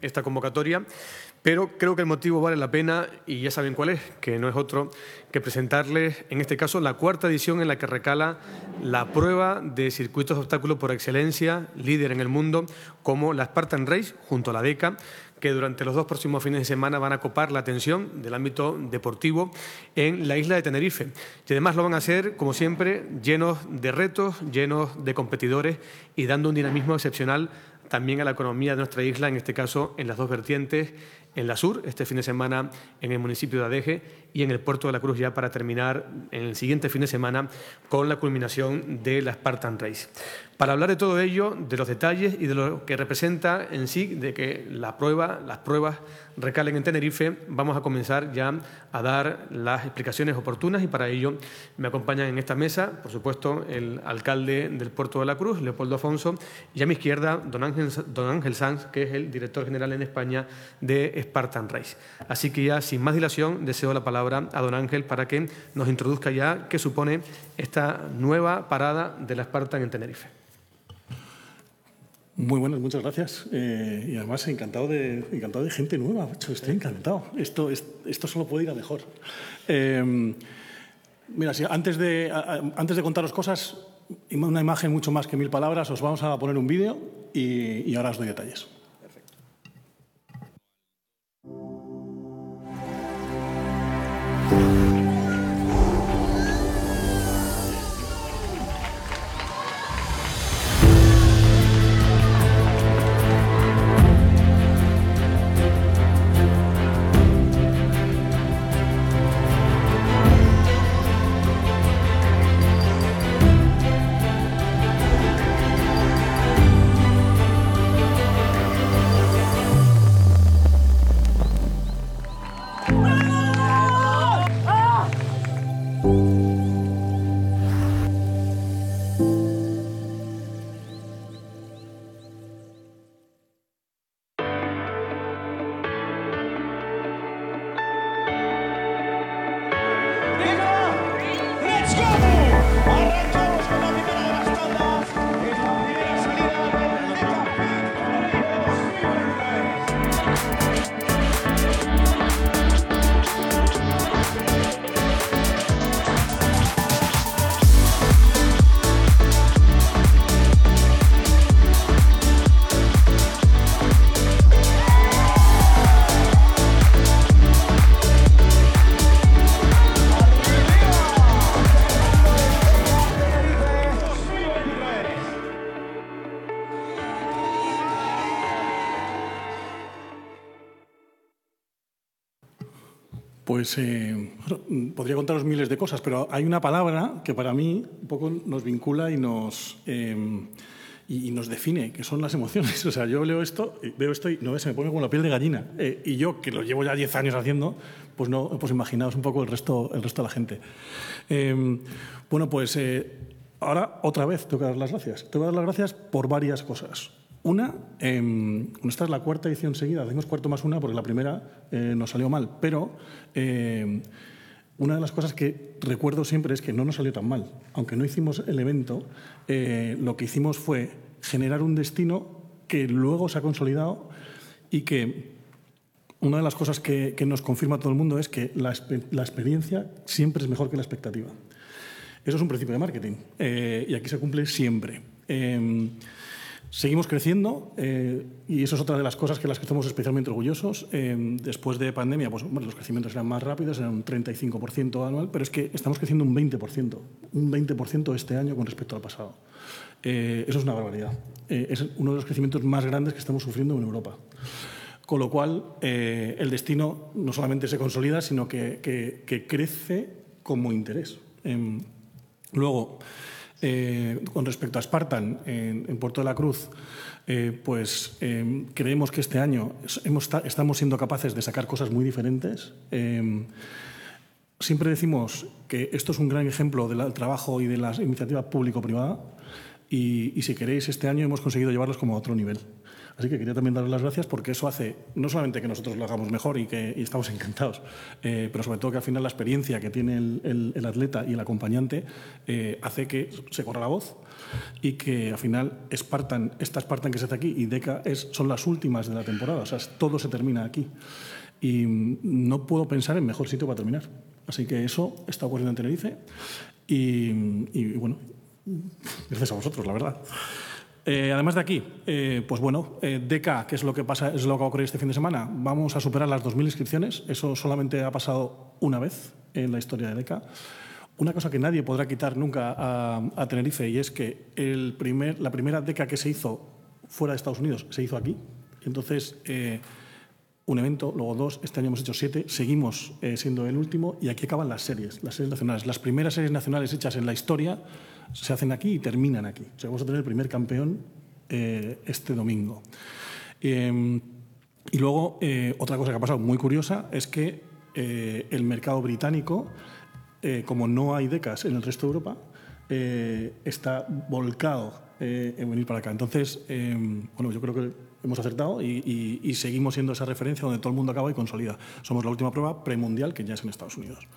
esta convocatoria, pero creo que el motivo vale la pena y ya saben cuál es, que no es otro que presentarles, en este caso, la cuarta edición en la que recala la prueba de circuitos de obstáculos por excelencia, líder en el mundo, como la Spartan Race, junto a la DECA, que durante los 2 próximos fines de semana van a copar la atención del ámbito deportivo en la isla de Tenerife. Y además lo van a hacer, como siempre, llenos de retos, llenos de competidores y dando un dinamismo excepcional también a la economía de nuestra isla, en este caso en las 2 vertientes, en la sur, este fin de semana en el municipio de Adeje y en el Puerto de la Cruz, ya para terminar en el siguiente fin de semana con la culminación de la Spartan Race. Para hablar de todo ello, de los detalles y de lo que representa en sí de que las pruebas recalen en Tenerife, vamos a comenzar ya a dar las explicaciones oportunas y para ello me acompañan en esta mesa, por supuesto, el alcalde del Puerto de la Cruz, Leopoldo Afonso, y a mi izquierda, don Ángel Sanz, que es el director general en España de Spartan Race. Así que ya, sin más dilación, deseo la palabra a don Ángel para que nos introduzca ya qué supone esta nueva parada de la Spartan en Tenerife. Muy buenas, muchas gracias. Y además encantado de gente nueva. Estoy encantado. Esto solo puede ir a mejor. Mira, antes de contaros cosas, una imagen mucho más que 1000 palabras, os vamos a poner un vídeo y ahora os doy detalles. Pues podría contaros miles de cosas, pero hay una palabra que para mí un poco nos vincula y nos define, que son las emociones. O sea, yo veo esto y no, se me pone como la piel de gallina. Y yo, que lo llevo ya 10 años haciendo, pues imaginaos un poco el resto de la gente. Bueno, pues ahora otra vez tengo que dar las gracias. Tengo que dar las gracias por varias cosas. Una, esta es la cuarta edición seguida, hacemos cuarto más una porque la primera nos salió mal, pero una de las cosas que recuerdo siempre es que no nos salió tan mal. Aunque no hicimos el evento, lo que hicimos fue generar un destino que luego se ha consolidado y que una de las cosas que nos confirma todo el mundo es que la experiencia siempre es mejor que la expectativa. Eso es un principio de marketing y aquí se cumple siempre. Seguimos creciendo y eso es otra de las cosas que las que estamos especialmente orgullosos. Después de pandemia, pues bueno, los crecimientos eran más rápidos, eran un 35% anual, pero es que estamos creciendo un 20% este año con respecto al pasado. Eso es una barbaridad. Es uno de los crecimientos más grandes que estamos sufriendo en Europa. Con lo cual, el destino no solamente se consolida, sino que crece como interés. Luego, con respecto a Spartan, en Puerto de la Cruz, creemos que este año estamos siendo capaces de sacar cosas muy diferentes. Siempre decimos que esto es un gran ejemplo del trabajo y de la iniciativa público-privada y si queréis, este año hemos conseguido llevarlos como a otro nivel. Así que quería también darles las gracias porque eso hace no solamente que nosotros lo hagamos mejor y estamos encantados, pero sobre todo que al final la experiencia que tiene el atleta y el acompañante hace que se corra la voz y que al final esta Spartan que se hace aquí y DECA son las últimas de la temporada, o sea, todo se termina aquí. Y no puedo pensar en mejor sitio para terminar. Así que eso está ocurriendo en Tenerife y bueno, gracias a vosotros, la verdad. Además de aquí, pues bueno, DECA, ¿qué es lo que pasa? Es lo que va a ocurrir este fin de semana. Vamos a superar las 2.000 inscripciones. Eso solamente ha pasado una vez en la historia de DECA. Una cosa que nadie podrá quitar nunca a Tenerife, y es que la primera DECA que se hizo fuera de Estados Unidos se hizo aquí. Entonces, un evento, luego 2, este año hemos hecho 7, seguimos siendo el último y aquí acaban las series nacionales. Las primeras series nacionales hechas en la historia se hacen aquí y terminan aquí. O sea, vamos a tener el primer campeón este domingo. Y luego, otra cosa que ha pasado muy curiosa es que el mercado británico, como no hay DECAs en el resto de Europa, está volcado en venir para acá. Entonces, bueno, yo creo que hemos acertado y seguimos siendo esa referencia donde todo el mundo acaba y consolida. Somos la última prueba premundial que ya es en Estados Unidos.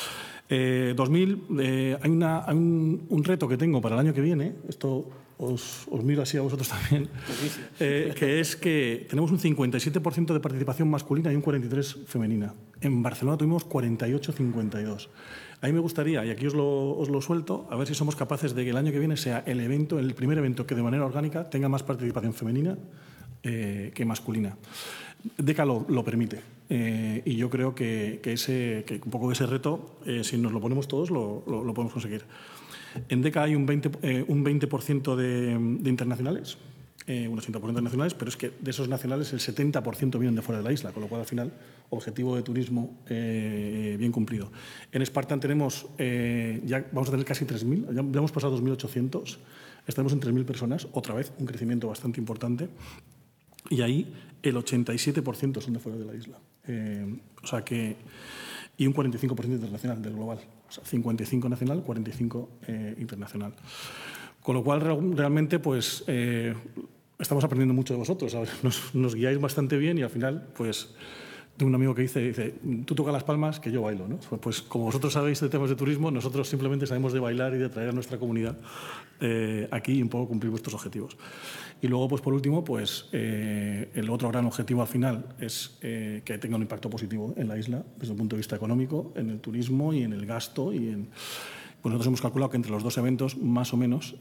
2000, hay un reto que tengo para el año que viene, esto os miro así a vosotros también, que es que tenemos un 57% de participación masculina y un 43% femenina. En Barcelona tuvimos 48-52. A mí me gustaría, y aquí os lo suelto, a ver si somos capaces de que el año que viene sea el primer evento que de manera orgánica tenga más participación femenina que masculina. DECA lo permite y yo creo que un poco ese reto, si nos lo ponemos todos, lo podemos conseguir. En DECA hay un 20% de internacionales, un 80% nacionales, pero es que de esos nacionales el 70% vienen de fuera de la isla, con lo cual al final objetivo de turismo bien cumplido. En Spartan tenemos, ya vamos a tener casi 3.000, ya hemos pasado 2.800, estaremos en 3.000 personas, otra vez un crecimiento bastante importante. Y ahí el 87% son de fuera de la isla. O sea que, y un 45% internacional del global. O sea, 55 nacional, 45 internacional. Con lo cual, realmente, pues, estamos aprendiendo mucho de vosotros. ¿Sabes? Nos guiáis bastante bien y al final, pues, tengo un amigo que dice, tú tocas las palmas, que yo bailo, ¿no? Pues como vosotros sabéis de temas de turismo, nosotros simplemente sabemos de bailar y de traer a nuestra comunidad aquí y un poco cumplir vuestros objetivos. Y luego, pues por último, pues el otro gran objetivo al final es que tenga un impacto positivo en la isla desde el punto de vista económico, en el turismo y en el gasto. Pues nosotros hemos calculado que entre los dos eventos, más o menos,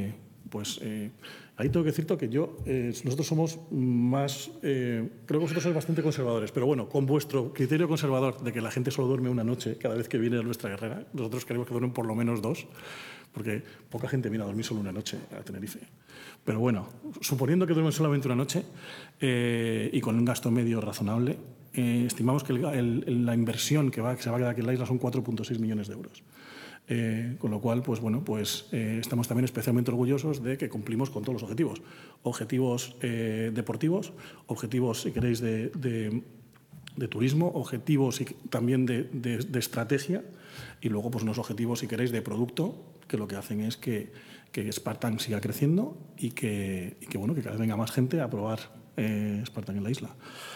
ahí tengo que decirte que nosotros somos más, creo que vosotros sois bastante conservadores, pero bueno, con vuestro criterio conservador de que la gente solo duerme una noche cada vez que viene a nuestra guerrera, nosotros queremos que duermen por lo menos 2, porque poca gente viene a dormir solo una noche a Tenerife. Pero bueno, suponiendo que duermen solamente una noche y con un gasto medio razonable, estimamos que la inversión que se va a quedar aquí en la isla son 4,6 millones de euros. Con lo cual, pues bueno, estamos también especialmente orgullosos de que cumplimos con todos los objetivos. Objetivos deportivos, objetivos, si queréis, de turismo, objetivos también de estrategia y luego pues unos objetivos, si queréis, de producto, que lo que hacen es que Spartan siga creciendo y que cada vez venga más gente a probar Spartan en la isla.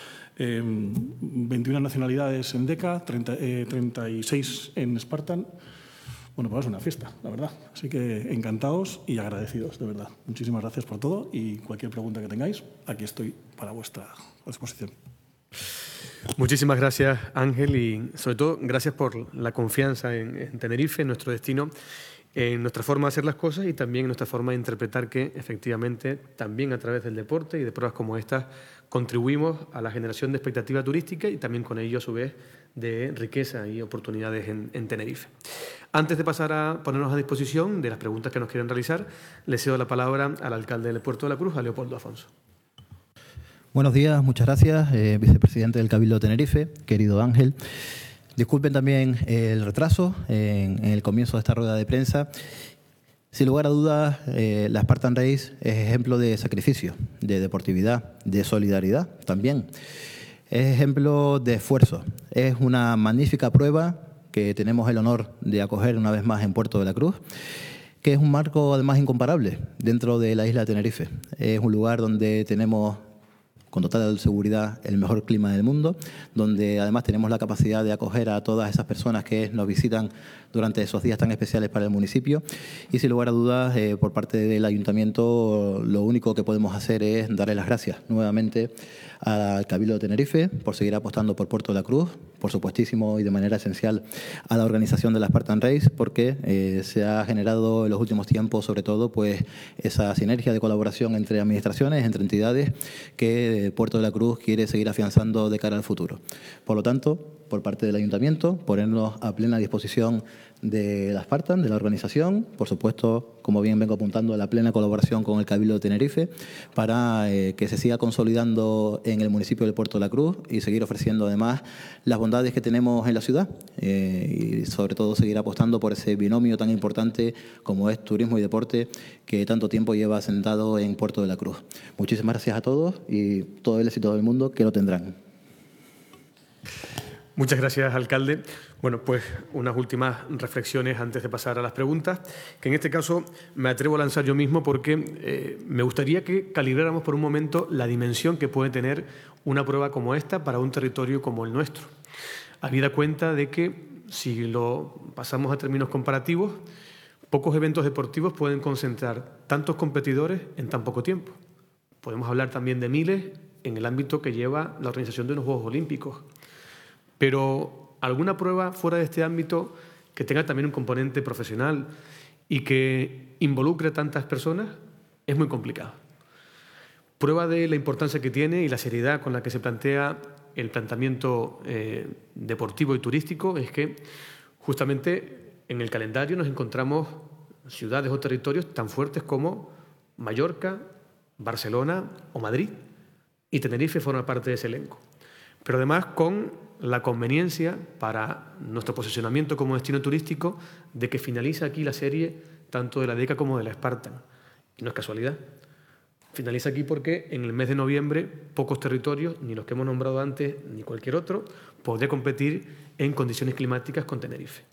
21 nacionalidades en DECA, 36 en Spartan. Bueno, pues es una fiesta, la verdad. Así que encantados y agradecidos, de verdad. Muchísimas gracias por todo y cualquier pregunta que tengáis, aquí estoy para vuestra disposición. Muchísimas gracias, Ángel, y sobre todo gracias por la confianza en Tenerife, en nuestro destino, en nuestra forma de hacer las cosas y también en nuestra forma de interpretar que efectivamente también a través del deporte y de pruebas como estas contribuimos a la generación de expectativa turística y también con ello a su vez de riqueza y oportunidades en Tenerife. Antes de pasar a ponernos a disposición de las preguntas que nos quieran realizar, le cedo la palabra al alcalde del Puerto de la Cruz, a Leopoldo Afonso. Buenos días, muchas gracias, vicepresidente del Cabildo de Tenerife, querido Ángel. Disculpen también el retraso en el comienzo de esta rueda de prensa. Sin lugar a dudas, la Spartan Race es ejemplo de sacrificio, de deportividad, de solidaridad también. Es ejemplo de esfuerzo. Es una magnífica prueba que tenemos el honor de acoger una vez más en Puerto de la Cruz, que es un marco además incomparable dentro de la isla de Tenerife. Es un lugar donde tenemos con total seguridad el mejor clima del mundo, donde además tenemos la capacidad de acoger a todas esas personas que nos visitan durante esos días tan especiales para el municipio. Y sin lugar a dudas, por parte del Ayuntamiento, lo único que podemos hacer es darle las gracias nuevamente al Cabildo de Tenerife por seguir apostando por Puerto de la Cruz, por supuestísimo y de manera esencial a la organización de la Spartan Race, porque se ha generado en los últimos tiempos, sobre todo, pues esa sinergia de colaboración entre administraciones, entre entidades, que Puerto de la Cruz quiere seguir afianzando de cara al futuro. Por lo tanto, por parte del Ayuntamiento, ponernos a plena disposición de la Spartan, de la organización, por supuesto, como bien vengo apuntando, a la plena colaboración con el Cabildo de Tenerife para que se siga consolidando en el municipio de Puerto de la Cruz y seguir ofreciendo además las bondades que tenemos en la ciudad y sobre todo seguir apostando por ese binomio tan importante como es turismo y deporte que tanto tiempo lleva asentado en Puerto de la Cruz. Muchísimas gracias a todos y todo el éxito del mundo que lo tendrán. Muchas gracias, alcalde. Bueno, pues unas últimas reflexiones antes de pasar a las preguntas, que en este caso me atrevo a lanzar yo mismo porque me gustaría que calibráramos por un momento la dimensión que puede tener una prueba como esta para un territorio como el nuestro. Habida cuenta de que, si lo pasamos a términos comparativos, pocos eventos deportivos pueden concentrar tantos competidores en tan poco tiempo. Podemos hablar también de miles en el ámbito que lleva la organización de unos Juegos Olímpicos. Pero alguna prueba fuera de este ámbito que tenga también un componente profesional y que involucre a tantas personas es muy complicado. Prueba de la importancia que tiene y la seriedad con la que se plantea el planteamiento deportivo y turístico es que justamente en el calendario nos encontramos ciudades o territorios tan fuertes como Mallorca, Barcelona o Madrid, y Tenerife forma parte de ese elenco. Pero además con la conveniencia para nuestro posicionamiento como destino turístico de que finaliza aquí la serie tanto de la DECA como de la Spartan. Y no es casualidad. Finaliza aquí porque en el mes de noviembre pocos territorios, ni los que hemos nombrado antes ni cualquier otro, podría competir en condiciones climáticas con Tenerife.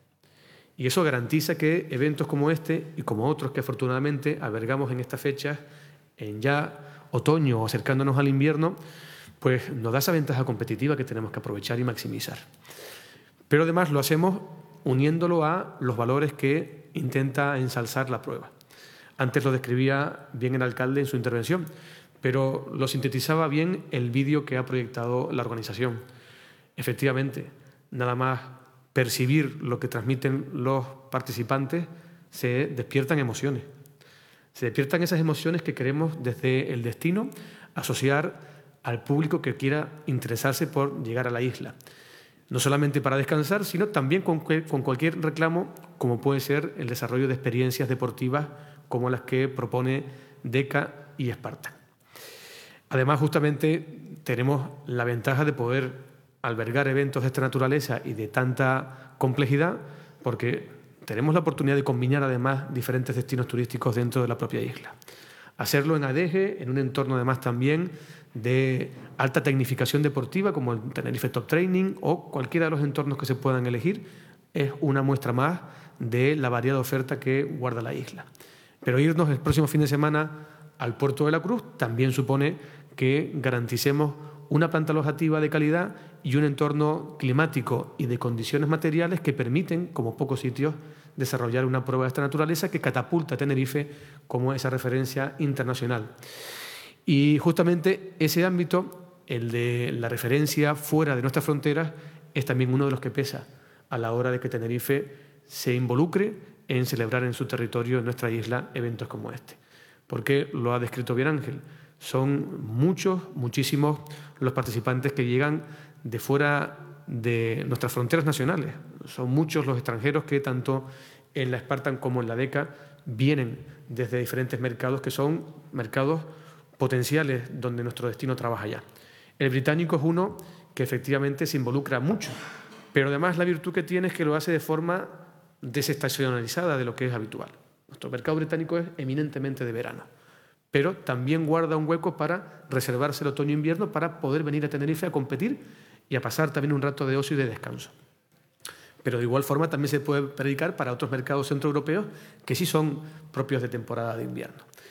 Y eso garantiza que eventos como este y como otros que afortunadamente albergamos en estas fechas, en ya otoño o acercándonos al invierno, pues nos da esa ventaja competitiva que tenemos que aprovechar y maximizar. Pero además lo hacemos uniéndolo a los valores que intenta ensalzar la prueba. Antes lo describía bien el alcalde en su intervención, pero lo sintetizaba bien el vídeo que ha proyectado la organización. Efectivamente, nada más percibir lo que transmiten los participantes, se despiertan emociones. Se despiertan esas emociones que queremos desde el destino asociar al público que quiera interesarse por llegar a la isla. No solamente para descansar, sino también con cualquier reclamo, como puede ser el desarrollo de experiencias deportivas como las que propone DECA y Spartan. Además, justamente, tenemos la ventaja de poder albergar eventos de esta naturaleza y de tanta complejidad, porque tenemos la oportunidad de combinar además diferentes destinos turísticos dentro de la propia isla. Hacerlo en Adeje, en un entorno además también de alta tecnificación deportiva como el Tenerife Top Training o cualquiera de los entornos que se puedan elegir, es una muestra más de la variada oferta que guarda la isla. Pero irnos el próximo fin de semana al Puerto de la Cruz también supone que garanticemos una planta alojativa de calidad y un entorno climático y de condiciones materiales que permiten, como pocos sitios, desarrollar una prueba de esta naturaleza que catapulta a Tenerife como esa referencia internacional. Y justamente ese ámbito, el de la referencia fuera de nuestras fronteras, es también uno de los que pesa a la hora de que Tenerife se involucre en celebrar en su territorio, en nuestra isla, eventos como este. Porque lo ha descrito bien Ángel, son muchísimos los participantes que llegan de fuera de nuestras fronteras nacionales. Son muchos los extranjeros que tanto en la Spartan como en la DECA vienen desde diferentes mercados que son mercados potenciales donde nuestro destino trabaja ya. El británico es uno que efectivamente se involucra mucho, pero además la virtud que tiene es que lo hace de forma desestacionalizada de lo que es habitual. Nuestro mercado británico es eminentemente de verano, pero también guarda un hueco para reservarse el otoño-invierno para poder venir a Tenerife a competir y a pasar también un rato de ocio y de descanso. Pero de igual forma también se puede predicar para otros mercados centroeuropeos que sí son propios de temporada de invierno.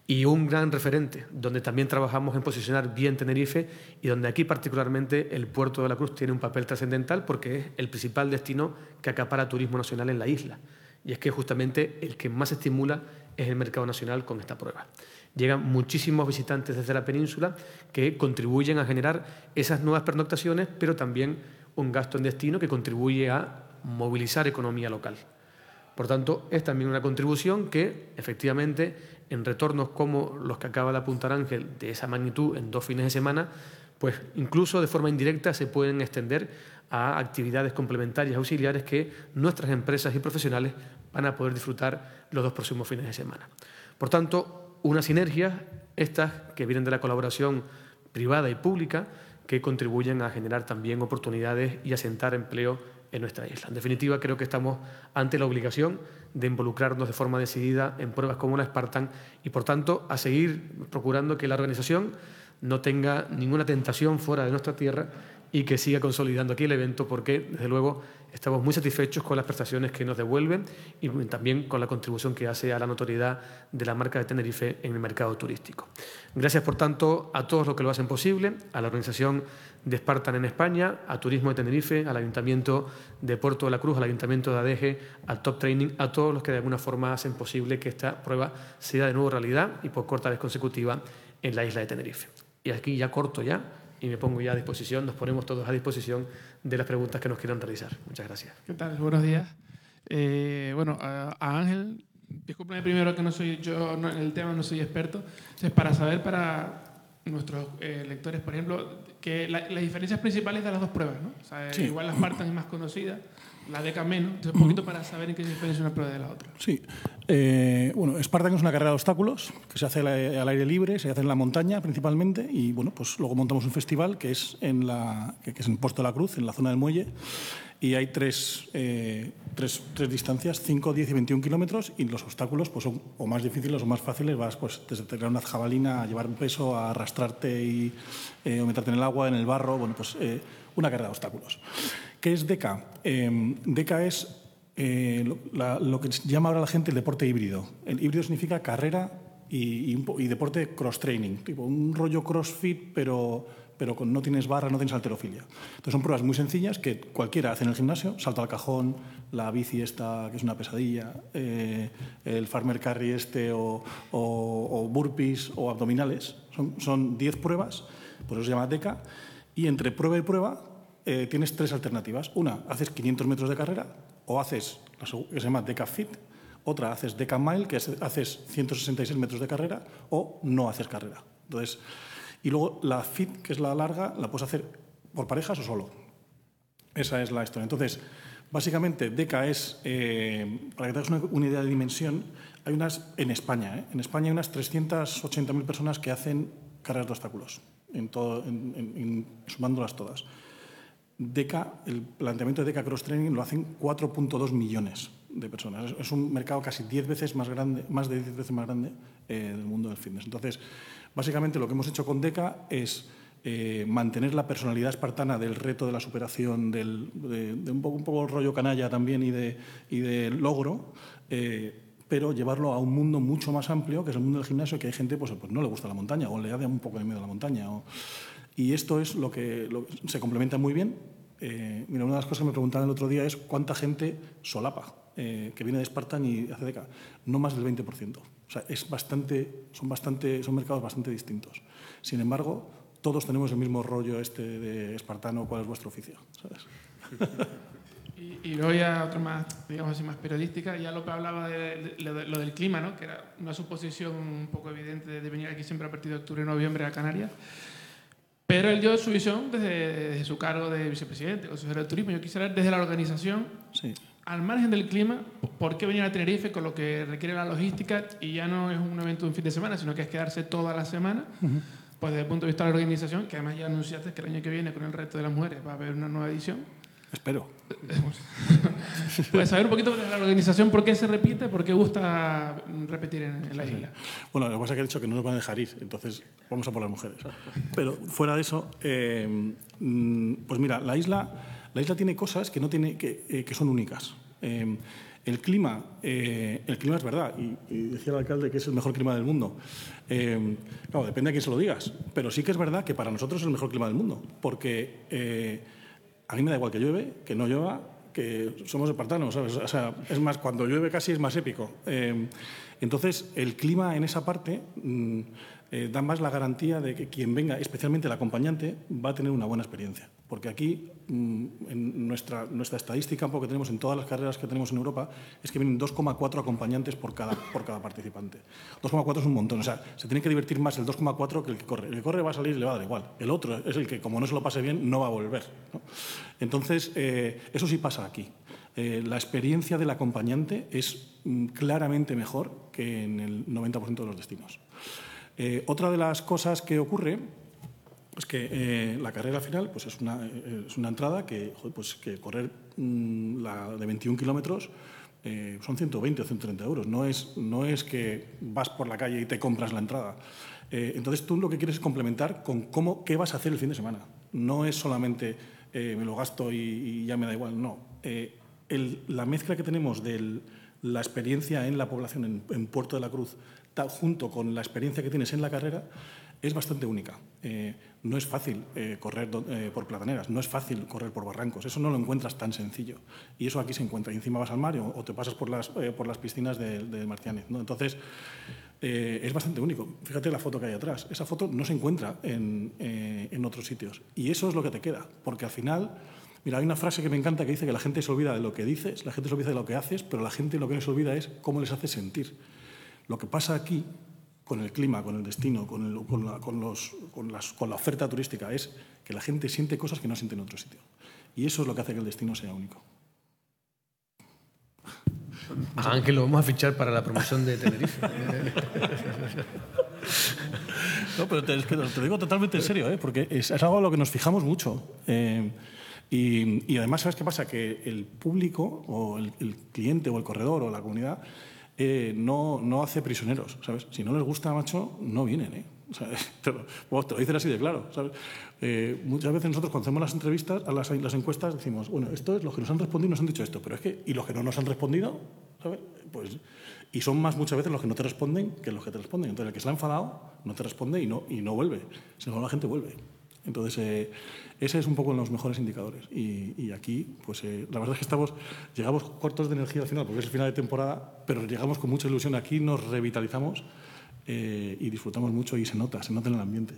Y un gran referente, donde también trabajamos en posicionar bien Tenerife y donde aquí particularmente el Puerto de la Cruz tiene un papel trascendental porque es el principal destino que acapara turismo nacional en la isla. Y es que justamente el que más estimula es el mercado nacional con esta prueba. Llegan muchísimos visitantes desde la península que contribuyen a generar esas nuevas pernoctaciones, pero también un gasto en destino que contribuye a movilizar economía local. Por tanto, es también una contribución que, efectivamente, en retornos como los que acaba de apuntar Ángel, de esa magnitud en 2 fines de semana, pues incluso de forma indirecta se pueden extender a actividades complementarias auxiliares que nuestras empresas y profesionales van a poder disfrutar los 2 próximos fines de semana. Por tanto, unas sinergias, estas que vienen de la colaboración privada y pública, que contribuyen a generar también oportunidades y asentar empleo en nuestra isla. En definitiva, creo que estamos ante la obligación de involucrarnos de forma decidida en pruebas como la Spartan y, por tanto, a seguir procurando que la organización no tenga ninguna tentación fuera de nuestra tierra y que siga consolidando aquí el evento porque, desde luego, estamos muy satisfechos con las prestaciones que nos devuelven y también con la contribución que hace a la notoriedad de la marca de Tenerife en el mercado turístico. Gracias, por tanto, a todos los que lo hacen posible, a la organización de Spartan en España, a Turismo de Tenerife, al Ayuntamiento de Puerto de la Cruz, al Ayuntamiento de Adeje, al Top Training, a todos los que de alguna forma hacen posible que esta prueba sea de nuevo realidad y por cuarta vez consecutiva en la isla de Tenerife. Y aquí ya corto y me pongo ya a disposición, nos ponemos todos a disposición de las preguntas que nos quieran realizar. Muchas gracias. ¿Qué tal? Buenos días. Bueno, a Ángel, discúlpeme primero que no soy yo, en el tema no soy experto. Entonces, para saber para nuestros lectores, por ejemplo, que las diferencias principales de las 2 pruebas, ¿no? O sea, sí. Igual la Spartan es más conocida, la DECA menos, entonces un poquito para saber en qué se diferencia una prueba de la otra. Sí. Bueno, Spartan es una carrera de obstáculos que se hace al aire libre, se hace en la montaña principalmente y bueno, pues luego montamos un festival que es en Puerto de la Cruz, en la zona del muelle, y hay tres distancias, 5, 10 y 21 kilómetros, y los obstáculos pues son o más difíciles o más fáciles. Vas pues desde tirar una jabalina, a llevar un peso, a arrastrarte o meterte en el agua, en el barro. Bueno, pues una carrera de obstáculos. ¿Qué es DECA? DECA es lo que llama ahora la gente el deporte híbrido. El híbrido significa carrera y deporte cross-training, tipo un rollo crossfit, pero no tienes barra, no tienes halterofilia. Entonces son pruebas muy sencillas que cualquiera hace en el gimnasio, salto al cajón, la bici esta, que es una pesadilla, el farmer carry o burpees o abdominales. Son 10 pruebas, por eso se llama DECA, y entre prueba y prueba tienes 3 alternativas. Una, haces 500 metros de carrera o haces, que se llama DECA Fit. Otra, haces DECA Mile, que haces 166 metros de carrera, o no haces carrera. Entonces, y luego la Fit, que es la larga, la puedes hacer por parejas o solo. Esa es la historia. Entonces, básicamente, DECA es, para que te hagas una idea de dimensión, hay unas, en España hay unas 380.000 personas que hacen carreras de obstáculos, sumándolas todas. DECA, el planteamiento de DECA Cross Training lo hacen 4.2 millones de personas. Es un mercado casi 10 veces más grande, más de 10 veces más grande del mundo del fitness. Entonces, básicamente lo que hemos hecho con DECA es mantener la personalidad espartana del reto, de la superación, de un poco rollo canalla también y de logro, pero llevarlo a un mundo mucho más amplio, que es el mundo del gimnasio, que hay gente pues no le gusta la montaña o le da un poco de miedo a la montaña. Y esto es lo que se complementa muy bien. Mira, una de las cosas que me preguntaban el otro día es cuánta gente solapa que viene de Spartan y hace DECA. No más del 20%. O sea, son mercados bastante distintos. Sin embargo, todos tenemos el mismo rollo de espartano, ¿cuál es vuestro oficio? ¿Sabes? Y luego ya otra más, digamos así, más periodística. Ya López hablaba de lo del clima, ¿no? Que era una suposición un poco evidente de venir aquí siempre a partir de octubre y noviembre a Canarias. Pero él dio su visión desde su cargo de vicepresidente, consejero de turismo. Yo quisiera ver desde la organización, sí, al margen del clima, ¿por qué venir a Tenerife con lo que requiere la logística? Y ya no es un evento de un fin de semana, sino que es quedarse toda la semana. Pues desde el punto de vista de la organización, que además ya anunciaste que el año que viene con el reto de las mujeres va a haber una nueva edición. Espero. Puedes saber un poquito de la organización, por qué se repite, por qué gusta repetir en la isla. Bueno, lo que pasa es que he dicho que no nos van a dejar ir, entonces vamos a por las mujeres. Pero fuera de eso, pues mira, la isla tiene cosas que no tiene, que son únicas. El clima es verdad, y decía el alcalde que es el mejor clima del mundo. Claro, depende de quién se lo digas, pero sí que es verdad que para nosotros es el mejor clima del mundo, porque a mí me da igual que llueve, que no llueva, que somos espartanos, ¿sabes? O sea, es más, cuando llueve casi es más épico. Entonces, el clima en esa parte da más la garantía de que quien venga, especialmente el acompañante, va a tener una buena experiencia. Porque aquí, en nuestra estadística, un poco que tenemos en todas las carreras que tenemos en Europa, es que vienen 2,4 acompañantes por cada participante. 2,4 es un montón. O sea, se tiene que divertir más el 2,4 que el que corre. El que corre va a salir y le va a dar igual. El otro es el que, como no se lo pase bien, no va a volver, ¿no? Entonces, eso sí pasa aquí. La experiencia del acompañante es claramente mejor que en el 90% de los destinos. Otra de las cosas que ocurre es que la carrera final pues es una entrada que correr la de 21 kilómetros son 120 o 130 euros. No es que vas por la calle y te compras la entrada. Entonces tú lo que quieres es complementar con qué vas a hacer el fin de semana. No es solamente me lo gasto y ya me da igual. No. La mezcla que tenemos de la experiencia en la población en Puerto de la Cruz junto con la experiencia que tienes en la carrera es bastante única. No es fácil correr por plataneras, no es fácil correr por barrancos, eso no lo encuentras tan sencillo. Y eso aquí se encuentra. Y encima vas al mar o te pasas por las piscinas de Marcianes, ¿no? Entonces, es bastante único. Fíjate la foto que hay atrás. Esa foto no se encuentra en otros sitios. Y eso es lo que te queda, porque al final... Mira, hay una frase que me encanta que dice que la gente se olvida de lo que dices, la gente se olvida de lo que haces, pero la gente lo que les olvida es cómo les hace sentir. Lo que pasa aquí, con el clima, con el destino, con la oferta turística, es que la gente siente cosas que no siente en otro sitio. Y eso es lo que hace que el destino sea único. A Ángel lo vamos a fichar para la promoción de Tenerife. No, pero es que te lo digo totalmente en serio, porque es algo a lo que nos fijamos mucho. Y además, ¿sabes qué pasa? Que el público o el cliente o el corredor o la comunidad no hace prisioneros, ¿sabes? Si no les gusta, macho, no vienen, O sea, te lo dicen así de claro, ¿sabes? Muchas veces nosotros cuando hacemos las entrevistas, las encuestas, decimos, bueno, esto es los que nos han respondido nos han dicho esto, pero es que, ¿y los que no nos han respondido? ¿Sabes? Pues, y son más muchas veces los que no te responden que los que te responden. Entonces, el que se le ha enfadado no te responde y no vuelve. Si no, la gente vuelve. Entonces, ese es un poco los mejores indicadores. Y aquí, pues la verdad es que llegamos cortos de energía al final, porque es el final de temporada, pero llegamos con mucha ilusión. Aquí nos revitalizamos y disfrutamos mucho y se nota en el ambiente.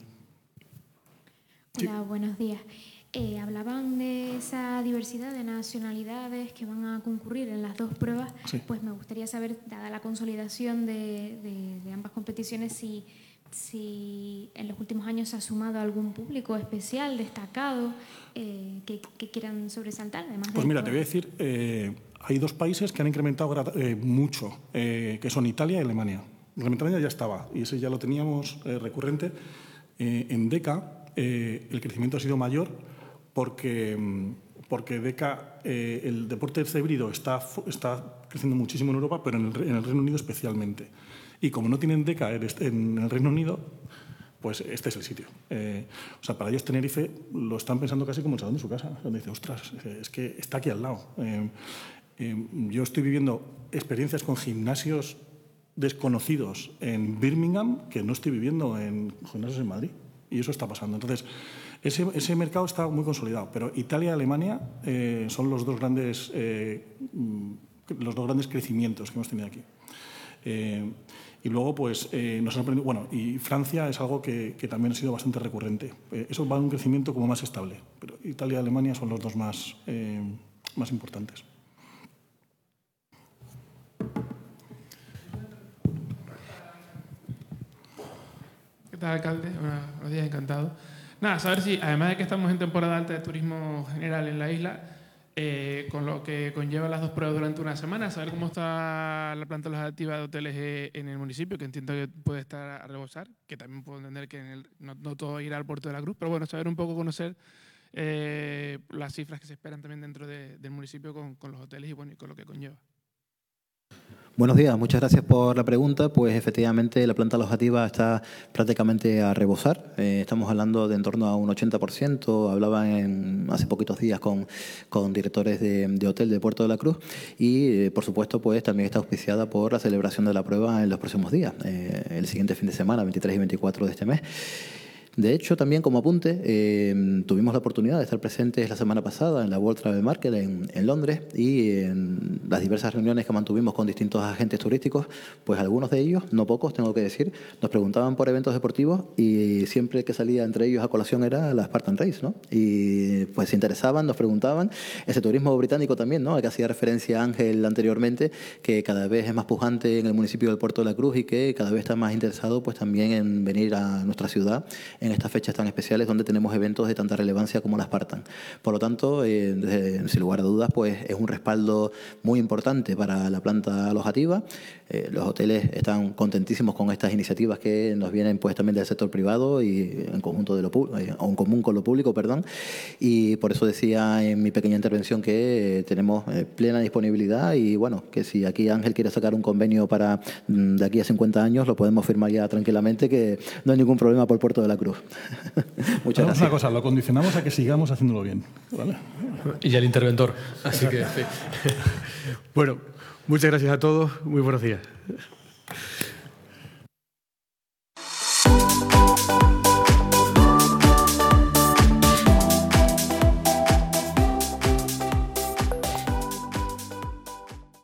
Hola, buenos días. Hablaban de esa diversidad de nacionalidades que van a concurrir en las dos pruebas. Sí. Pues me gustaría saber, dada la consolidación de ambas competiciones, si en los últimos años se ha sumado algún público especial, destacado, que quieran sobresaltar. Además pues mira, te voy a decir, hay dos países que han incrementado mucho, que son Italia y Alemania. Alemania ya estaba, y ese ya lo teníamos recurrente. En DECA el crecimiento ha sido mayor porque DECA, el deporte híbrido está creciendo muchísimo en Europa, pero en el Reino Unido especialmente. Y como no tienen DECA en el Reino Unido, pues este es el sitio. O sea, para ellos Tenerife lo están pensando casi como el salón de su casa. Donde dice, ostras, es que está aquí al lado. Yo estoy viviendo experiencias con gimnasios desconocidos en Birmingham que no estoy viviendo en gimnasios en Madrid. Y eso está pasando. Entonces, ese mercado está muy consolidado. Pero Italia y Alemania son los dos grandes crecimientos que hemos tenido aquí. Y luego, pues, nos han aprendido... Bueno, y Francia es algo que también ha sido bastante recurrente. Eso va a un crecimiento como más estable. Pero Italia y Alemania son los dos más importantes. ¿Qué tal, alcalde? Buenos días, encantado. Nada, saber si, además de que estamos en temporada alta de turismo general en la isla, con lo que conlleva las dos pruebas durante una semana, saber cómo está la planta alojativa de hoteles en el municipio, que entiendo que puede estar a rebosar, que también puedo entender que no todo irá al Puerto de la Cruz, pero bueno, saber un poco, conocer las cifras que se esperan también dentro del municipio con los hoteles y con lo que conlleva. Buenos días, muchas gracias por la pregunta. Pues efectivamente la planta alojativa está prácticamente a rebosar. Estamos hablando de en torno a un 80%. Hablaba hace poquitos días con directores de hotel de Puerto de la Cruz y, por supuesto, pues también está auspiciada por la celebración de la prueba en los próximos días, el siguiente fin de semana, 23 y 24 de este mes. De hecho, también como apunte, tuvimos la oportunidad de estar presentes la semana pasada en la World Travel Market en Londres y en las diversas reuniones que mantuvimos con distintos agentes turísticos, pues algunos de ellos, no pocos, tengo que decir, nos preguntaban por eventos deportivos y siempre que salía entre ellos a colación era la Spartan Race, ¿no? Y pues se interesaban, nos preguntaban. Ese turismo británico también, ¿no?, al que hacía referencia Ángel anteriormente, que cada vez es más pujante en el municipio del Puerto de la Cruz y que cada vez está más interesado pues también en venir a nuestra ciudad en estas fechas tan especiales donde tenemos eventos de tanta relevancia como la Spartan. Por lo tanto, sin lugar a dudas, pues es un respaldo muy importante para la planta alojativa. Los hoteles están contentísimos con estas iniciativas que nos vienen pues también del sector privado y en conjunto en común con lo público, perdón. Y por eso decía en mi pequeña intervención que tenemos plena disponibilidad y bueno, que si aquí Ángel quiere sacar un convenio para de aquí a 50 años, lo podemos firmar ya tranquilamente, que no hay ningún problema por Puerto de la Cruz. Muchas gracias. Una cosa, lo condicionamos a que sigamos haciéndolo bien, ¿vale? Y ya el interventor. Así que, sí. Bueno, muchas gracias a todos. Muy buenos días.